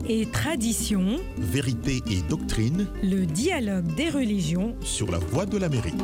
et tradition, vérité et doctrine, le dialogue des religions sur la Voix de l'Amérique.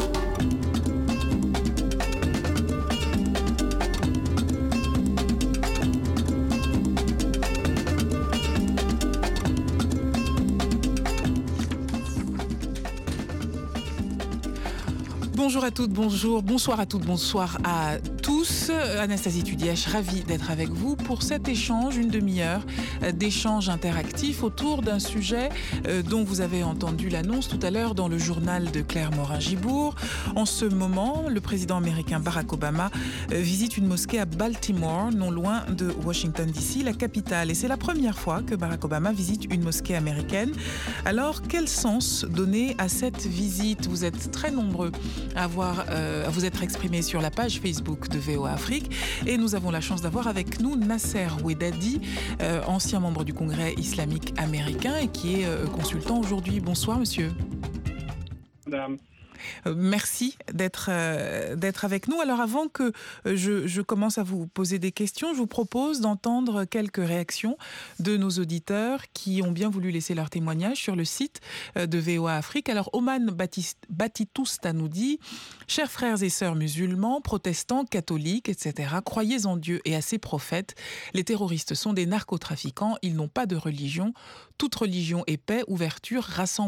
Bonjour à toutes, bonsoir à toutes, bonsoir à tous. Anastasie Tudièche, ravie d'être avec vous pour cet échange, une demi-heure d'échange interactif autour d'un sujet dont vous avez entendu l'annonce tout à l'heure dans le journal de Claire Morin-Gibourg. En ce moment, le président américain Barack Obama visite une mosquée à Baltimore, non loin de Washington DC, la capitale. Et c'est la première fois que Barack Obama visite une mosquée américaine. Alors, quel sens donner à cette visite ? Vous êtes très nombreux à vous être exprimé sur la page Facebook de VOA Afrique et nous avons la chance d'avoir avec nous Nasser Ouedadi, ancien membre du Congrès islamique américain et qui est consultant aujourd'hui. Bonsoir monsieur. Madame. Merci d'être avec nous. Alors avant que je commence à vous poser des questions, je vous propose d'entendre quelques réactions de nos auditeurs qui ont bien voulu laisser leur témoignage sur le site de VOA Afrique. Alors Oman Batitousta nous dit « Chers frères et sœurs musulmans, protestants, catholiques, etc., croyez en Dieu et à ses prophètes. Les terroristes sont des narcotrafiquants, ils n'ont pas de religion. Toute religion est paix, ouverture, rassemblement. »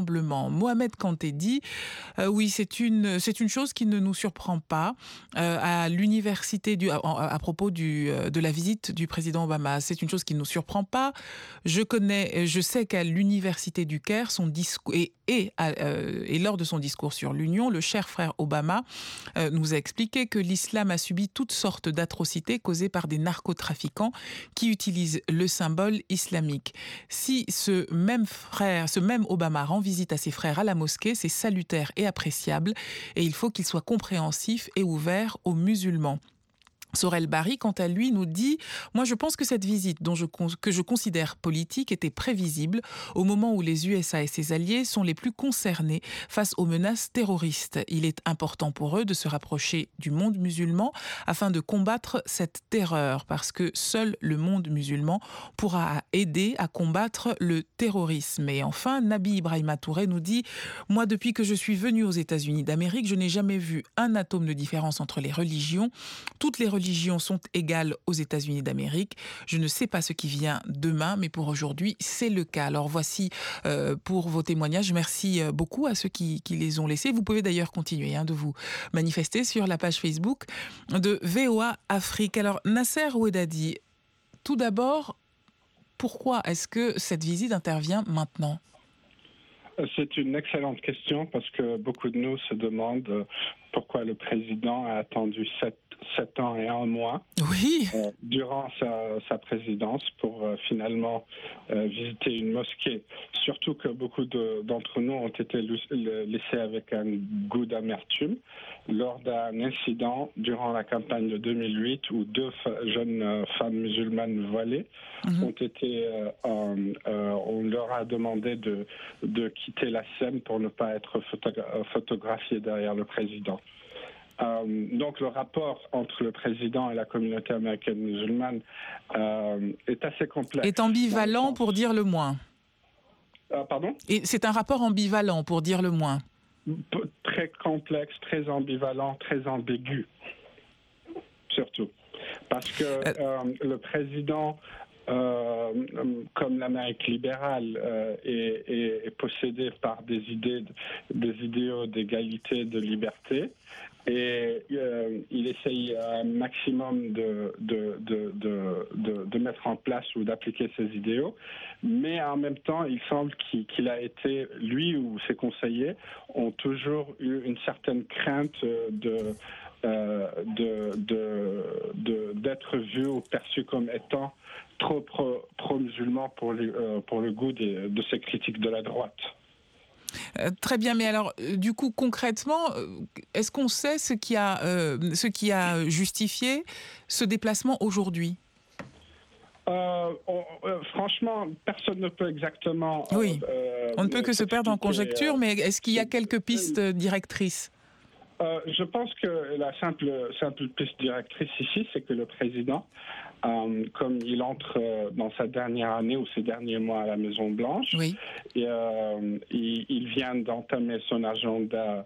Mohamed Kanté dit oui, c'est une chose qui ne nous surprend pas à l'université à propos de la visite du président Obama. C'est une chose qui ne nous surprend pas. Je sais qu'à l'université du Caire, son discours et lors de son discours sur l'Union, le cher frère Obama nous a expliqué que l'islam a subi toutes sortes d'atrocités causées par des narcotrafiquants qui utilisent le symbole islamique. Si ce même Obama rend visite à ses frères à la mosquée, c'est salutaire et appréciable et il faut qu'il soit compréhensif et ouvert aux musulmans. Sorel Barry, quant à lui, nous dit « Moi, je pense que cette visite, que je considère politique, était prévisible au moment où les USA et ses alliés sont les plus concernés face aux menaces terroristes. Il est important pour eux de se rapprocher du monde musulman afin de combattre cette terreur, parce que seul le monde musulman pourra aider à combattre le terrorisme. » Et enfin, Nabi Ibrahima Touré nous dit « Moi, depuis que je suis venu aux États-Unis d'Amérique, je n'ai jamais vu un atome de différence entre les religions. Toutes les religions sont égales aux États-Unis d'Amérique. Je ne sais pas ce qui vient demain, mais pour aujourd'hui, c'est le cas. » Alors voici pour vos témoignages. Merci beaucoup à ceux qui les ont laissés. Vous pouvez d'ailleurs continuer de vous manifester sur la page Facebook de VOA Afrique. Alors Nasser Ouedadi, tout d'abord, pourquoi est-ce que cette visite intervient maintenant ? C'est une excellente question parce que beaucoup de nous se demandent pourquoi le président a attendu 7 ans et 1 mois durant sa présidence pour finalement visiter une mosquée. Surtout que beaucoup d'entre nous ont été laissés avec un goût d'amertume lors d'un incident durant la campagne de 2008 où 2 jeunes femmes musulmanes voilées ont été... on leur a demandé de quitter la scène pour ne pas être photographiés derrière le président. Donc le rapport entre le président et la communauté américaine musulmane est assez complexe. Est ambivalent pour dire le moins. Pardon ? Et c'est un rapport ambivalent pour dire le moins. Très complexe, très ambivalent, très ambigu. Surtout. Parce que le président... comme l'Amérique libérale est possédée par des idéaux d'égalité, de liberté, et il essaye un maximum de mettre en place ou d'appliquer ces idéaux, mais en même temps, il semble qu'il a été, lui ou ses conseillers, ont toujours eu une certaine crainte d'être vu ou perçu comme étant trop pro-musulman pour le goût de ces critiques de la droite. Très bien, mais alors, du coup, concrètement, est-ce qu'on sait ce qui a justifié ce déplacement aujourd'hui ? Franchement, personne ne peut exactement... Oui, on ne peut que se perdre en conjecture, mais est-ce qu'il y a quelques pistes directrices ? Je pense que la simple piste directrice ici, c'est que le président comme il entre dans sa dernière année ou ses derniers mois à la Maison-Blanche, il vient d'entamer son agenda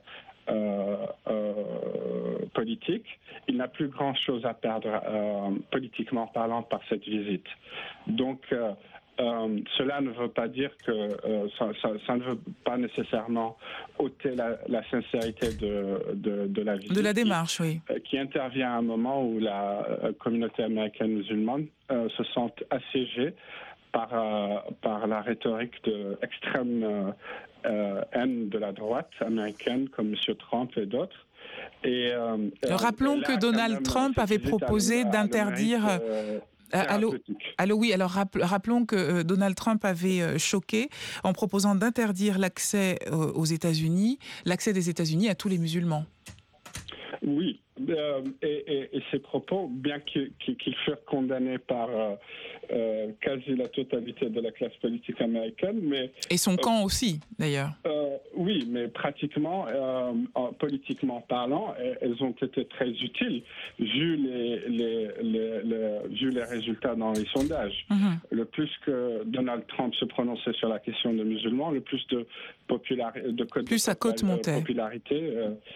politique. Il n'a plus grand-chose à perdre politiquement parlant par cette visite. Donc, cela ne veut pas dire que ça ne veut pas nécessairement ôter la sincérité de la visite. De la démarche, oui. Qui intervient à un moment où la communauté américaine musulmane se sent assiégée par la rhétorique de extrême haine de la droite américaine, comme M. Trump et d'autres. Rappelons que Donald Trump avait proposé d'interdire... Allô, oui. Alors rappelons que Donald Trump avait choqué en proposant d'interdire l'accès aux États-Unis, l'accès des États-Unis à tous les musulmans. Oui, et ces propos, bien qu'ils furent condamnés par quasi la totalité de la classe politique américaine, mais... Et son camp aussi, d'ailleurs. Oui, mais pratiquement, politiquement parlant, elles ont été très utiles, vu les résultats dans les sondages. Mm-hmm. Le plus que Donald Trump se prononçait sur la question des musulmans, le plus de popularité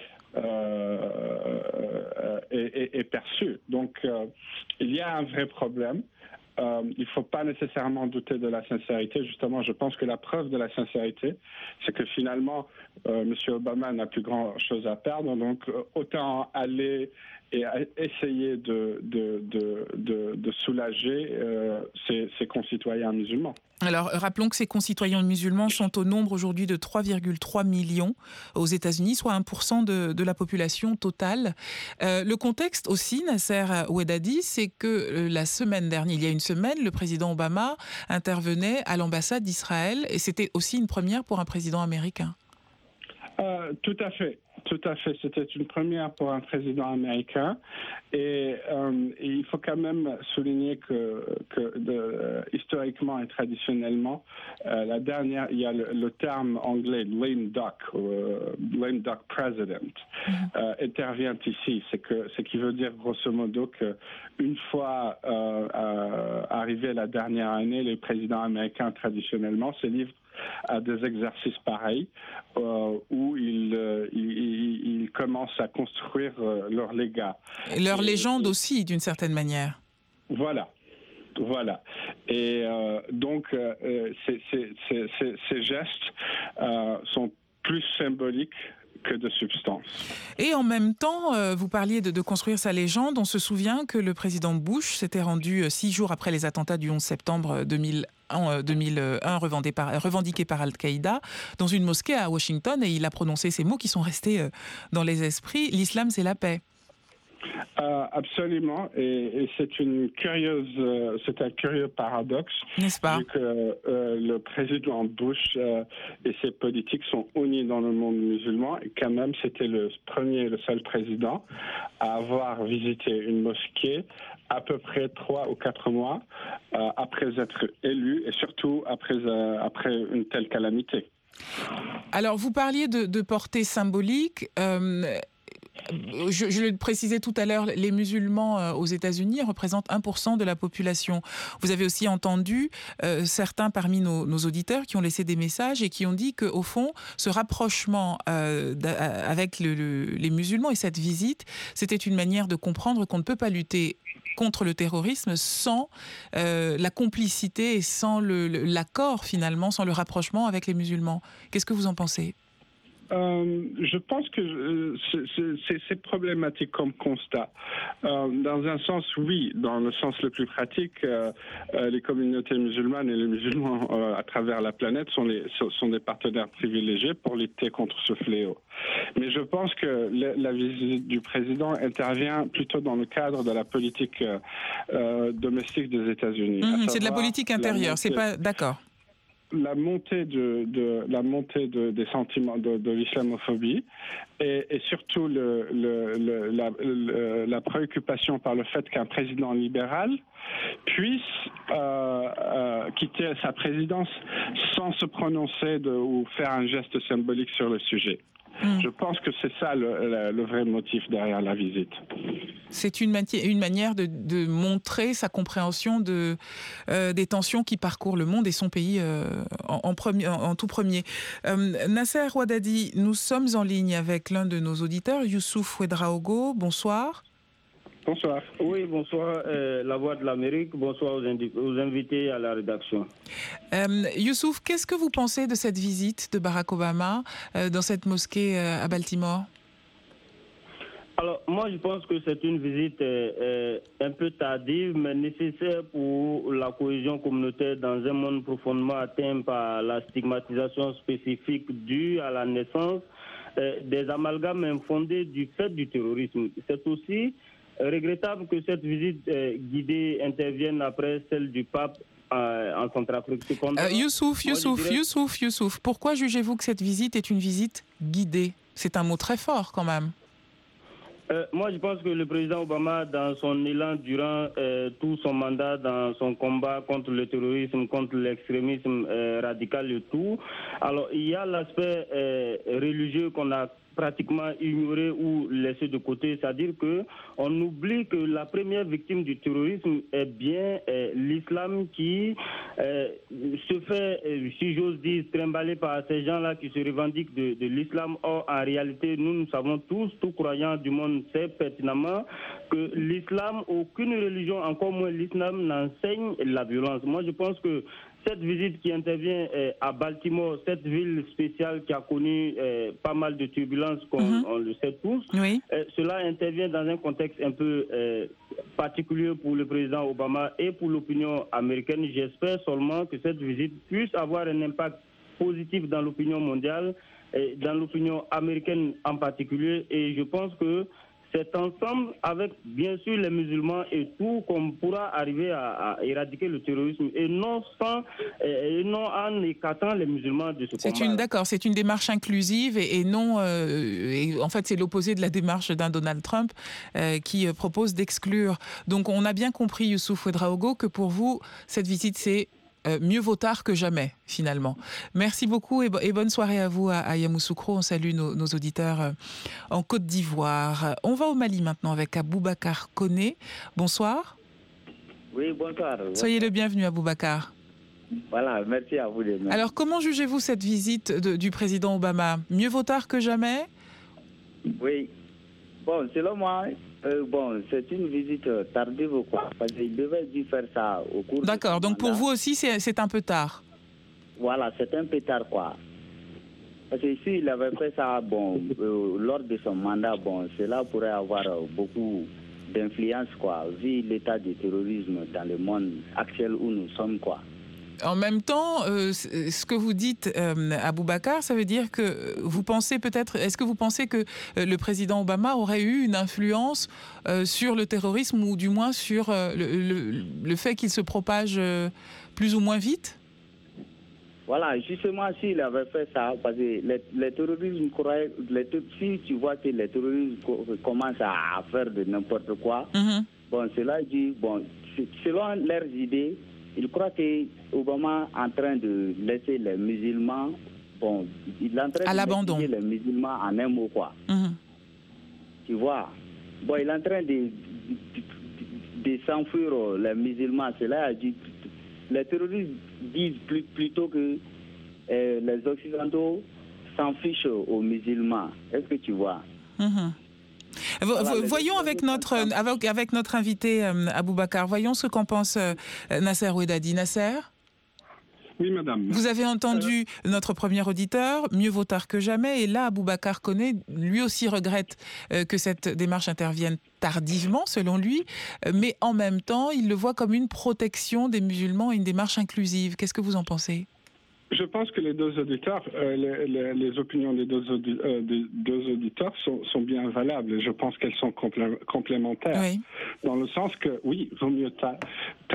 est perçu. Donc, il y a un vrai problème. Il ne faut pas nécessairement douter de la sincérité. Justement, je pense que la preuve de la sincérité, c'est que finalement, M. Obama n'a plus grand-chose à perdre. Donc, autant aller et essayer de soulager ses concitoyens musulmans. Alors, rappelons que ces concitoyens musulmans sont au nombre aujourd'hui de 3,3 millions aux États-Unis, soit 1% de la population totale. Le contexte aussi, Nasser Ouedadi, c'est que la semaine dernière, il y a une semaine, le président Obama intervenait à l'ambassade d'Israël et c'était aussi une première pour un président américain. Tout à fait. Tout à fait. C'était une première pour un président américain. Et il faut quand même souligner que historiquement et traditionnellement, il y a le terme anglais lame duck president intervient ici. Ce qui veut dire grosso modo qu'une fois arrivé la dernière année, les présidents américains traditionnellement se livrent à des exercices pareils où ils commencent à construire leur légat. Leur légende aussi, d'une certaine manière. Voilà. Et donc, ces gestes sont plus symboliques que de substance. Et en même temps, vous parliez de construire sa légende. On se souvient que le président Bush s'était rendu 6 jours après les attentats du 11 septembre 2001 revendiqués par Al-Qaïda dans une mosquée à Washington et il a prononcé ces mots qui sont restés dans les esprits. L'islam, c'est la paix. Absolument, et c'est un curieux paradoxe, n'est-ce pas, vu que le président Bush et ses politiques sont unis dans le monde musulman, et quand même c'était le seul président à avoir visité une mosquée à peu près 3 ou 4 mois après être élu, et surtout après une telle calamité. Alors, vous parliez de portée symbolique. Je le précisais tout à l'heure, les musulmans aux États-Unis représentent 1% de la population. Vous avez aussi entendu certains parmi nos auditeurs qui ont laissé des messages et qui ont dit qu'au fond, ce rapprochement avec les musulmans et cette visite, c'était une manière de comprendre qu'on ne peut pas lutter contre le terrorisme sans la complicité et sans l'accord finalement, sans le rapprochement avec les musulmans. Qu'est-ce que vous en pensez ? Je pense que c'est problématique comme constat. Dans un sens, oui. Dans le sens le plus pratique, les communautés musulmanes et les musulmans à travers la planète sont des partenaires privilégiés pour lutter contre ce fléau. Mais je pense que la visite du président intervient plutôt dans le cadre de la politique domestique des États-Unis. C'est de la politique intérieure, c'est pas d'accord. La montée des sentiments de l'islamophobie et surtout la préoccupation par le fait qu'un président libéral puisse quitter sa présidence sans se prononcer ou faire un geste symbolique sur le sujet. Je pense que c'est ça le vrai motif derrière la visite. C'est une manière de montrer sa compréhension des tensions qui parcourent le monde et son pays en tout premier. Nasser Ouaddadi, nous sommes en ligne avec l'un de nos auditeurs, Youssouf Ouedraogo. Bonsoir. Bonsoir. Oui, bonsoir, La Voix de l'Amérique. Bonsoir aux invités à la rédaction. Youssouf, qu'est-ce que vous pensez de cette visite de Barack Obama dans cette mosquée à Baltimore? Alors, moi, je pense que c'est une visite un peu tardive, mais nécessaire pour la cohésion communautaire dans un monde profondément atteint par la stigmatisation spécifique due à la naissance des amalgames infondés du fait du terrorisme. C'est aussi regrettable que cette visite guidée intervienne après celle du pape en Centrafrique. Youssouf, pourquoi jugez-vous que cette visite est une visite guidée? C'est un mot très fort quand même. Moi, je pense que le président Obama, dans son élan durant tout son mandat, dans son combat contre le terrorisme, contre l'extrémisme radical et tout, alors il y a l'aspect religieux qu'on a pratiquement ignoré ou laissé de côté, c'est-à-dire que on oublie que la première victime du terrorisme est bien l'islam qui se fait, si j'ose dire, trimballer par ces gens-là qui se revendiquent de l'islam. Or, en réalité, nous savons tous, tout croyants du monde sait pertinemment que l'islam, aucune religion, encore moins l'islam, n'enseigne la violence. Moi, je pense que cette visite qui intervient à Baltimore, cette ville spéciale qui a connu pas mal de turbulences, comme on le sait tous, oui. Cela intervient dans un contexte un peu particulier pour le président Obama et pour l'opinion américaine. J'espère seulement que cette visite puisse avoir un impact positif dans l'opinion mondiale, et dans l'opinion américaine en particulier. Et je pense que c'est ensemble avec, bien sûr, les musulmans et tout, qu'on pourra arriver à éradiquer le terrorisme et non en écartant les musulmans de ce combat. D'accord, c'est une démarche inclusive et non... et en fait, c'est l'opposé de la démarche d'un Donald Trump qui propose d'exclure. Donc, on a bien compris, Youssouf Ouedraogo, que pour vous, cette visite, c'est mieux vaut tard que jamais, finalement. Merci beaucoup et bonne soirée à vous à Yamoussoukro. On salue nos auditeurs en Côte d'Ivoire. On va au Mali maintenant avec Aboubacar Koné. Bonsoir. Oui, bonsoir. Soyez le bienvenu, Aboubacar. Voilà, merci à vous. Alors, comment jugez-vous cette visite du président Obama? Mieux vaut tard que jamais? Oui. Bon, selon moi... c'est une visite tardive, quoi. Parce qu'il devait dû faire ça au cours. D'accord, donc pour vous aussi, c'est un peu tard. Voilà, c'est un peu tard, quoi. Parce que s'il avait fait ça, lors de son mandat, cela pourrait avoir beaucoup d'influence, quoi, vu l'état du terrorisme dans le monde actuel où nous sommes, quoi. En même temps, ce que vous dites, Aboubacar, ça veut dire que vous pensez peut-être... Est-ce que vous pensez que le président Obama aurait eu une influence sur le terrorisme ou du moins sur le fait qu'il se propage plus ou moins vite? Voilà, justement, s'il avait fait ça, parce que les terroristes, si tu vois que les terroristes commencent à faire de n'importe quoi, cela dit, selon leurs idées, il croit que Obama est en train de laisser les musulmans, il est en train de laisser les musulmans en un mot, quoi. Tu vois, il est en train de s'enfuir les musulmans. Cela a dit, les terroristes disent plutôt que les Occidentaux s'en fichent aux musulmans. Est-ce que tu vois? Voyons avec notre invité Aboubacar, voyons ce qu'en pense Nasser Ouaddadi. Nasser? Oui, madame. Vous avez entendu notre premier auditeur, mieux vaut tard que jamais, et là, Aboubacar Koné, lui aussi regrette que cette démarche intervienne tardivement, selon lui, mais en même temps, il le voit comme une protection des musulmans et une démarche inclusive. Qu'est-ce que vous en pensez? Je pense que les deux auditeurs, les opinions des deux auditeurs sont bien valables. Je pense qu'elles sont complémentaires. Oui. Dans le sens que, oui, vaut mieux tard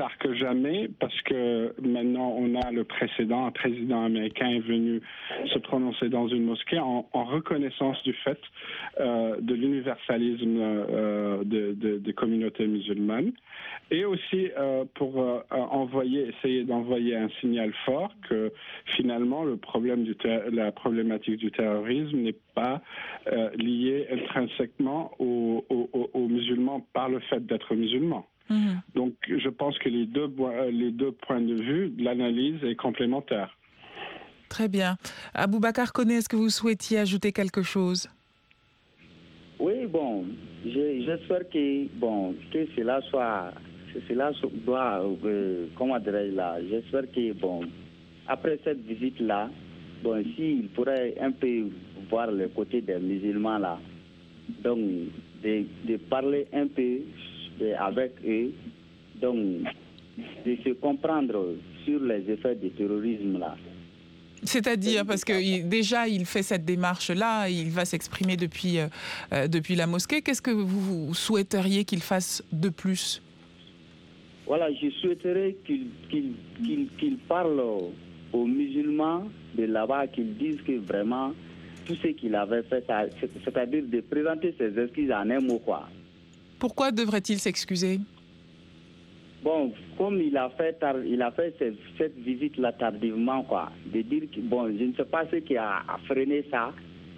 tard que jamais, parce que maintenant on a le précédent, un président américain est venu se prononcer dans une mosquée en reconnaissance du fait de l'universalisme des communautés musulmanes, et aussi pour essayer d'envoyer un signal fort que finalement la problématique du terrorisme n'est pas liée intrinsèquement aux musulmans par le fait d'être musulmans. Donc, je pense que les deux points de vue, l'analyse est complémentaire. Très bien. Aboubacar Koné, est-ce que vous souhaitiez ajouter quelque chose? Oui, bon, j'espère que cela doit, comment dirais-je là, j'espère que, après cette visite-là, s'il pourrait un peu voir le côté des musulmans là, donc de parler un peu avec eux, donc de se comprendre sur les effets du terrorisme là. C'est-à-dire, parce que déjà il fait cette démarche-là, il va s'exprimer depuis la mosquée. Qu'est-ce que vous souhaiteriez qu'il fasse de plus? Voilà, je souhaiterais qu'il parle aux musulmans de là-bas, qu'ils disent que vraiment tout ce qu'il avait fait, c'est-à-dire de présenter ses excuses en un mot, quoi. Pourquoi devrait-il s'excuser? Bon, comme il a fait cette visite-là tardivement, quoi, de dire que, je ne sais pas ce qui a freiné ça,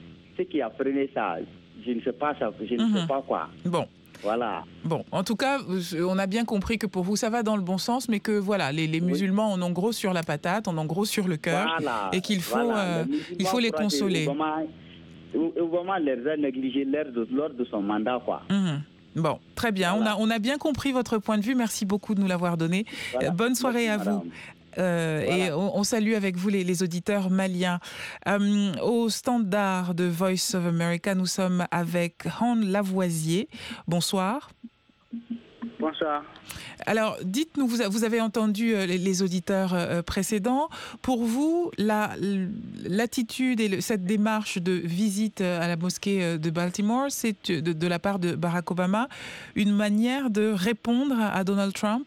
je ne sais pas ça, je ne sais pas quoi. Bon. Voilà. Bon, en tout cas, on a bien compris que pour vous, ça va dans le bon sens, mais que voilà, les musulmans en ont gros sur la patate, en ont gros sur le cœur, et qu'il faut, il faut les consoler. Obama les a négligés lors de son mandat, quoi. Bon, très bien. Voilà. On a bien compris votre point de vue. Merci beaucoup de nous l'avoir donné. Voilà. Bonne soirée à vous. Voilà. Et on salue avec vous les auditeurs maliens. Au standard de Voice of America, nous sommes avec Han Lavoisier. Bonsoir. Bonsoir. Alors, dites-nous, vous avez entendu les auditeurs précédents. Pour vous, l'attitude et cette démarche de visite à la mosquée de Baltimore, c'est de la part de Barack Obama une manière de répondre à Donald Trump?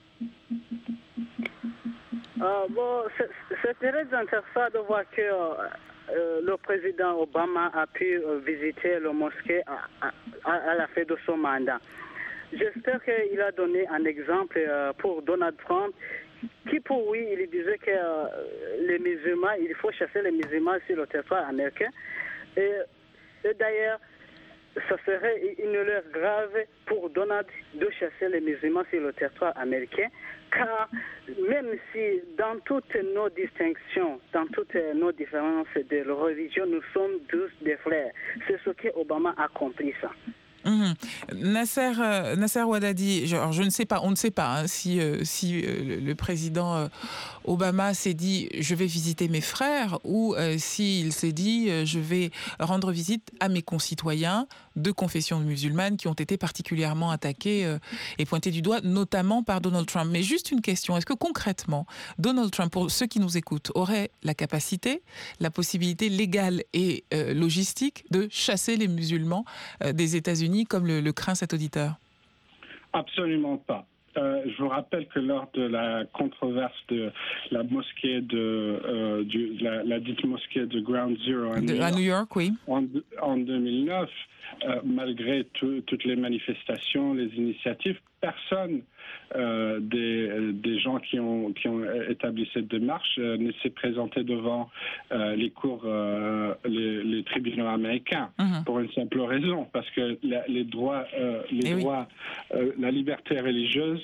C'est très intéressant de voir que le président Obama a pu visiter la mosquée à la fin de son mandat. J'espère qu'il a donné un exemple pour Donald Trump, qui pour lui, il disait que les musulmans, il faut chasser les musulmans sur le territoire américain. Et d'ailleurs, ça serait une erreur grave pour Donald de chasser les musulmans sur le territoire américain, car même si dans toutes nos distinctions, dans toutes nos différences de religion, nous sommes tous des frères. C'est ce que Obama a compris, ça. Nasser Ouaddadi, je ne sais pas, on ne sait pas si le président Obama s'est dit je vais visiter mes frères ou s'il s'est dit je vais rendre visite à mes concitoyens de confession musulmane qui ont été particulièrement attaqués et pointés du doigt, notamment par Donald Trump. Mais juste une question, est-ce que concrètement Donald Trump, pour ceux qui nous écoutent, aurait la capacité, la possibilité légale et logistique de chasser les musulmans des États-Unis comme le craint cet auditeur? Absolument pas. Je vous rappelle que lors de la controverse de la mosquée la dite mosquée de Ground Zero à New York, oui. En 2009, malgré toutes les manifestations, les initiatives, personne des gens qui ont établi cette démarche ne s'est présenté devant les cours, les tribunaux américains, pour une simple raison, parce que les droits, la liberté religieuse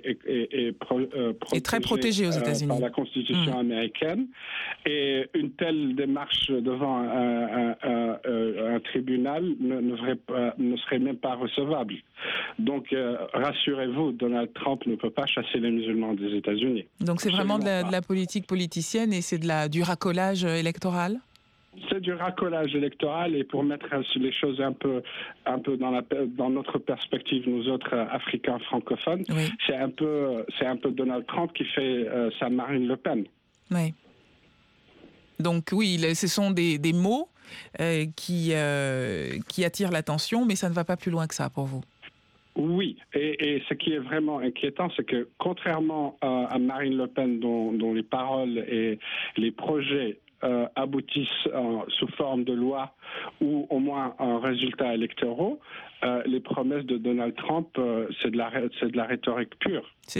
est très protégée aux États-Unis par la Constitution américaine, et une telle démarche devant un tribunal ne serait même pas recevable. Donc, rassurez-vous, Donald Trump ne peut pas chasser les musulmans des États-Unis. Donc, c'est vraiment de la politique politicienne et c'est du racolage électoral? C'est du racolage électoral, et pour mettre les choses un peu dans notre perspective, nous autres Africains francophones, oui. c'est un peu Donald Trump qui fait sa Marine Le Pen. Oui. Donc oui, ce sont des mots qui attirent l'attention, mais ça ne va pas plus loin que ça pour vous. Oui, et ce qui est vraiment inquiétant, c'est que contrairement à Marine Le Pen, dont les paroles et les projets aboutissent sous forme de loi ou au moins en résultats électoraux, les promesses de Donald Trump, c'est de la rhétorique pure. Ça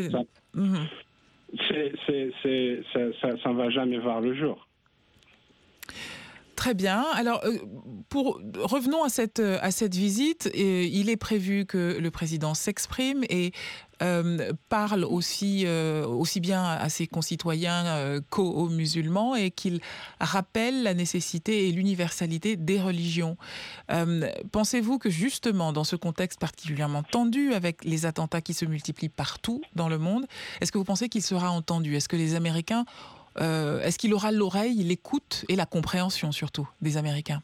ne va jamais voir le jour. Très bien. Alors, revenons à cette visite. Il est prévu que le président s'exprime et parle aussi bien à ses concitoyens qu'aux musulmans et qu'il rappelle la nécessité et l'universalité des religions. Pensez-vous que justement, dans ce contexte particulièrement tendu, avec les attentats qui se multiplient partout dans le monde, est-ce que vous pensez qu'il sera entendu? Est-ce que les Américains... est-ce qu'il aura l'oreille, l'écoute et la compréhension surtout des Américains?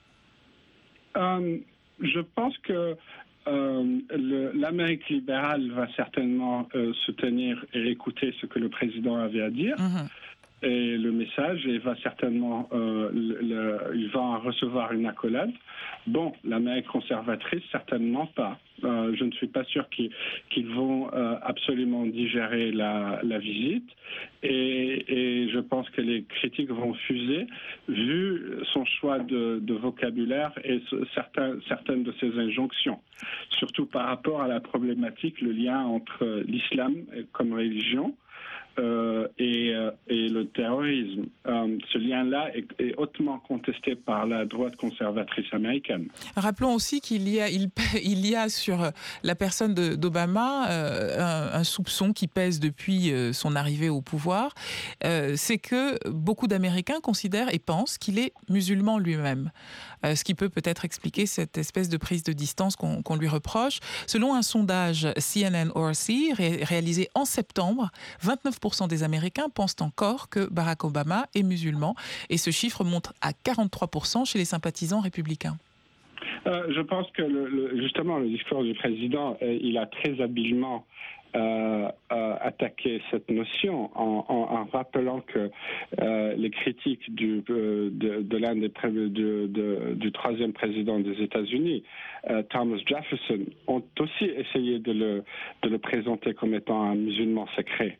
Je pense que l'Amérique libérale va certainement soutenir et écouter ce que le président avait à dire. Et le message, et va certainement, il va en recevoir une accolade. Bon, l'Amérique conservatrice, certainement pas. Je ne suis pas sûr qu'ils vont absolument digérer la visite. Et je pense que les critiques vont fuser, vu son choix de vocabulaire et certaines de ses injonctions. Surtout par rapport à la problématique, le lien entre l'islam comme religion, et le terrorisme. Ce lien-là est hautement contesté par la droite conservatrice américaine. Rappelons aussi qu'il y a sur la personne d'Obama un soupçon qui pèse depuis son arrivée au pouvoir. C'est que beaucoup d'Américains considèrent et pensent qu'il est musulman lui-même. Ce qui peut-être expliquer cette espèce de prise de distance qu'on lui reproche. Selon un sondage CNN-ORC réalisé en septembre, 29% des Américains pensent encore que Barack Obama est musulman. Et ce chiffre monte à 43% chez les sympathisants républicains. Je pense que justement le discours du président, il a très habilement attaqué cette notion en rappelant que les critiques du troisième président des États-Unis, Thomas Jefferson, ont aussi essayé de le présenter comme étant un musulman sacré.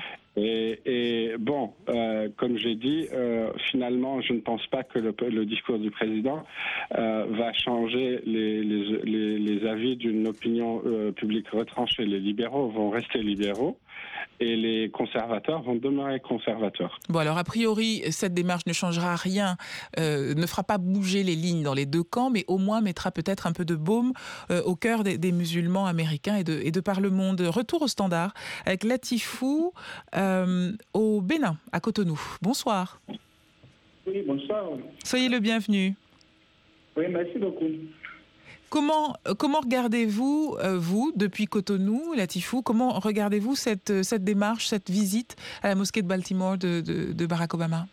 Et bon, comme j'ai dit, finalement, je ne pense pas que le discours du président va changer les avis d'une opinion publique retranchée. Les libéraux vont rester libéraux et les conservateurs vont demeurer conservateurs. Bon, alors a priori, cette démarche ne changera rien, ne fera pas bouger les lignes dans les deux camps, mais au moins mettra peut-être un peu de baume au cœur des musulmans américains et de par le monde. Retour au standard avec Latifou au Bénin, à Cotonou. Bonsoir. Oui, bonsoir. Soyez le bienvenu. Oui, merci beaucoup. Comment regardez-vous, vous, depuis Cotonou, Latifou, comment regardez-vous cette démarche, cette visite à la mosquée de Baltimore de Barack Obama?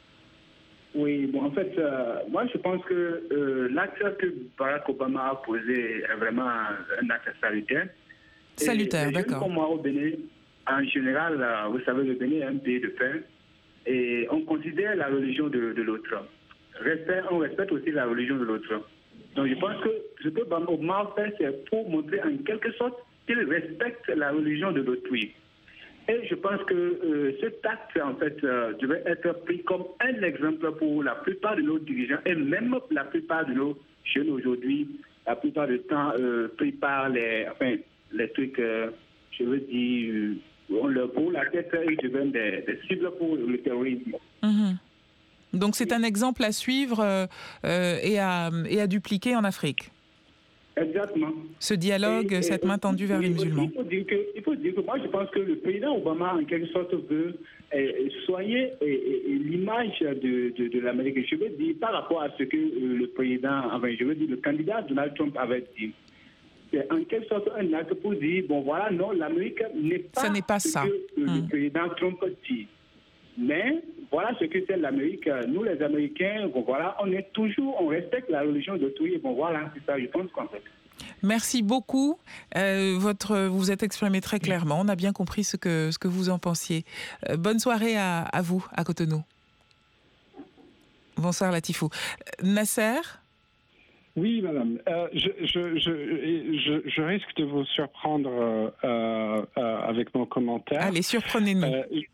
Oui, bon, en fait, moi, je pense que l'acte que Barack Obama a posé est vraiment un acte salutaire. Salutaire, d'accord. Pour moi, au Bénin, en général, vous savez, le Bénin est un pays de paix et on considère la religion de l'autre. On respecte aussi la religion de l'autre. Donc je pense que ce que Obama fait, c'est pour montrer en quelque sorte qu'il respecte la religion de l'autrui. Et je pense que cet acte, en fait, devait être pris comme un exemple pour la plupart de nos dirigeants et même la plupart de nos jeunes aujourd'hui, la plupart du temps pris par les trucs, je veux dire, on leur bourre la tête et ils deviennent des cibles pour le terrorisme. Donc c'est un exemple à suivre et à dupliquer en Afrique. Exactement. Ce dialogue, cette main tendue vers les musulmans. Il faut dire que moi je pense que le président Obama en quelque sorte veut soigner l'image de l'Amérique. Je veux dire par rapport à ce que le président, le candidat Donald Trump avait dit. C'est en quelque sorte un acte pour dire, bon voilà, non, l'Amérique n'est pas ce que le président Trump dit. Mais voilà ce que c'est l'Amérique. Nous, les Américains, bon, voilà, on respecte la religion d'autrui. Bon, voilà, c'est ça, je pense qu'en fait. Merci beaucoup. Vous êtes exprimé très clairement. On a bien compris ce que vous en pensiez. Bonne soirée à vous, à Cotonou. Bonsoir, Latifou. Nasser ? Oui, madame. Je risque de vous surprendre avec mon commentaire. Allez, surprenez-nous.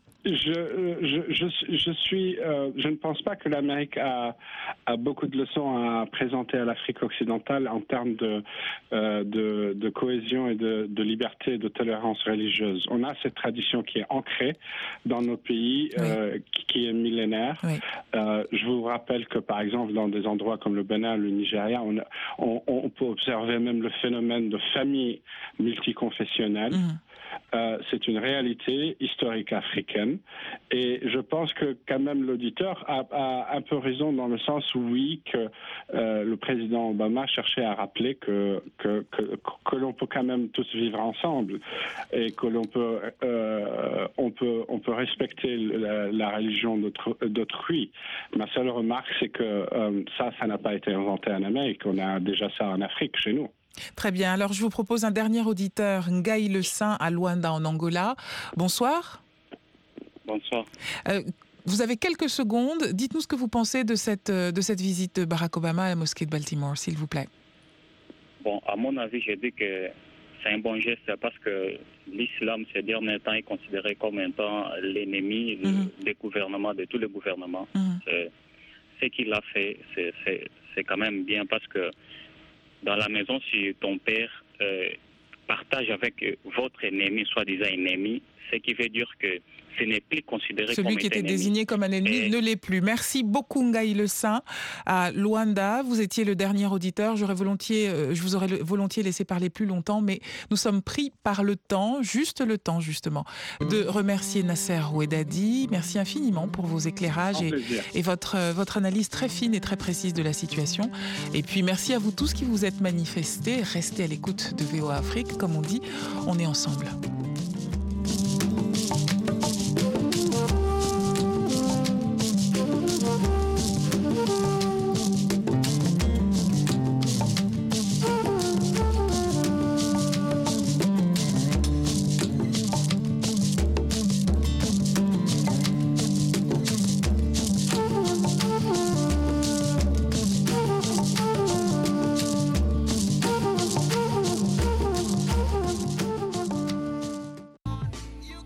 Je ne pense pas que l'Amérique a beaucoup de leçons à présenter à l'Afrique occidentale en termes de cohésion et de liberté et de tolérance religieuse. On a cette tradition qui est ancrée dans nos pays, qui est millénaire. Oui. Je vous rappelle que, par exemple, dans des endroits comme le Bénin, le Nigeria, on peut observer même le phénomène de famille multiconfessionnelle. C'est une réalité historique africaine et je pense que quand même l'auditeur a un peu raison dans le sens où oui, que le président Obama cherchait à rappeler que l'on peut quand même tous vivre ensemble et que l'on peut on peut respecter la religion d'autrui. Ma seule remarque, c'est que ça n'a pas été inventé en Amérique, on a déjà ça en Afrique chez nous. Très bien. Alors, je vous propose un dernier auditeur, Ngaï Le Saint, à Luanda, en Angola. Bonsoir. Bonsoir. Vous avez quelques secondes. Dites-nous ce que vous pensez de cette visite de Barack Obama à la mosquée de Baltimore, s'il vous plaît. Bon, à mon avis, je dis que c'est un bon geste parce que l'islam, ces derniers temps, est considéré comme étant l'ennemi des gouvernements, de tous les gouvernements. Ce qu'il a fait, c'est quand même bien parce que dans la maison, si ton père partage avec votre ennemi, soi-disant ennemi, ce qui veut dire que ce n'est plus considéré comme un ennemi. Celui qui était désigné comme un ennemi ne l'est plus. Merci beaucoup, Ngaï Le Saint, à Luanda. Vous étiez le dernier auditeur. Je vous aurais volontiers laissé parler plus longtemps, mais nous sommes pris par le temps, juste le temps, justement, de remercier Nasser Ouedadi. Merci infiniment pour vos éclairages et votre analyse très fine et très précise de la situation. Et puis, merci à vous tous qui vous êtes manifestés. Restez à l'écoute de VOA Afrique. Comme on dit, on est ensemble.